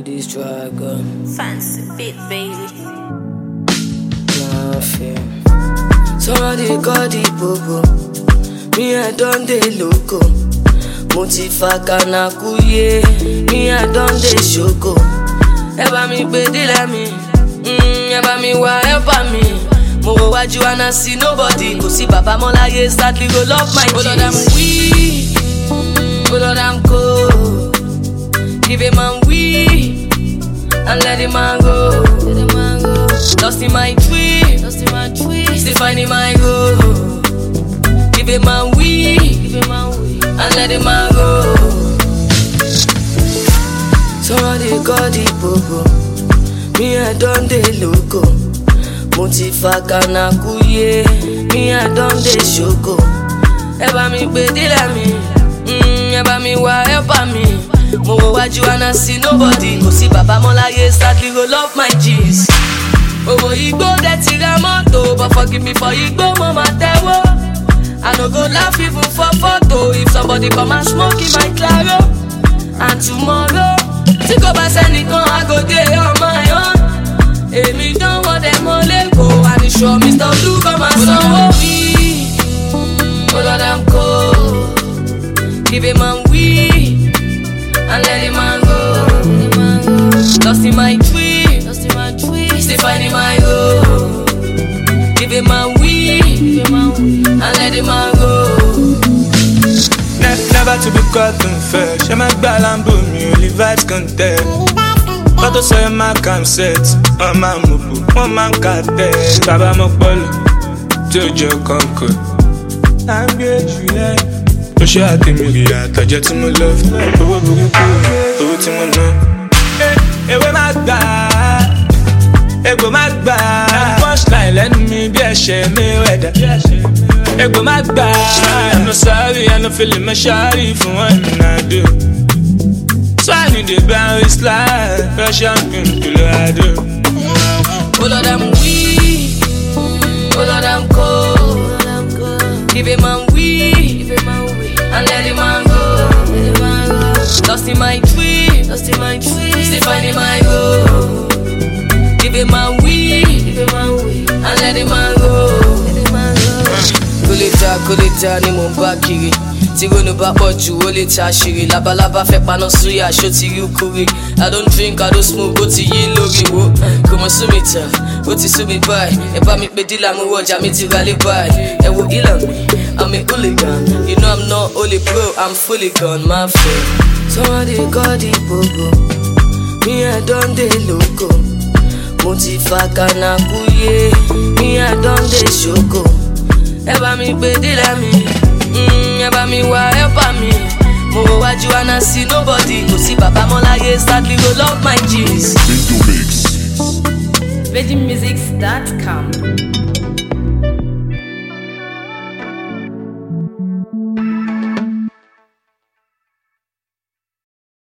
with this dragon. Fancy bit, baby. Nothing. Somebody call the bobo. Me I done the loco. Motifaka kuye. Me I done the shoko. Eba mi bedila mi. Eba mi wa help me. Mo go waju and I see nobody. Go see Baba Molaye sadly go love my G's. Hold on, I'm weak. Hold on, I'm cold. Give him man weak and let him man go. Lost in my tweet, still finding my goal. Give him man weak and let him man go. Somebody call the bobo. Me I done the loco. Motifaka kuye. Me I done the shoko. Eba mi bedila mi. Eba mi wa help me. Mo go waju and I see nobody. Go see Baba Molaye sadly go love my G's. Owo igbo dirty ga moto, but forgive me for igbo mama tewo. I no go laugh even for photo if somebody come and smoke in my claro. And tomorrow, think about anything I go there on my own. Emi don't want them all let go. And it sure Mr. Blue come and so me. Hold on, I'm cold. Give him man weak and let him man go. Lost in my tweet, still finding my goal. Give him man weak and let him man go. Never to be caught unfair. She my balambo, me only vibes contest. But to say my calm set, on my mubu, on my cartel. Baba Mokbolo, Jojo Concord. I'm good, you like. No shit, I think me get a jet to my love. Oh, to my love. Hey, when I die, hey, go my bad. Punchline, let me be a shame, me weather. Hey, go my bad. I'm not sorry, I'm not feeling my shawty for one I do. So I need the balance life, fresh champion to I do. Hold on, I'm weak. Hold on, I'm cold. Give him man weak and let him man go. Lost in my tweet, still finding my goal. Give him man weak and let him man go. Koleta ni mo bá kiri. Tí ronú bá pọ̀ jù ó lè ta ṣìrì. Labalábá fẹ́ paná súyà ṣó ti rí kúrì. I don't drink, I don't smoke, ó ti yí lórí wo. Kò mọ̀ sú mi tà, ó ti sú mi báyìí. Ẹ bá mi pé dílà mú ọjà mi ti ralé báyìí. Ẹ wo ìlànà mi, I'm a hooligan. You know I'm not only pro, I'm fully gone, my friend. Somebody call the bobo. Me I done the loco. Motifaka kuye. Me I done the shoko. Eba mi bedila mi. Eba mi wa help me. Mo go waju and I see nobody. Go see Baba Molaye sadly go love my G's. VeggieMusics.com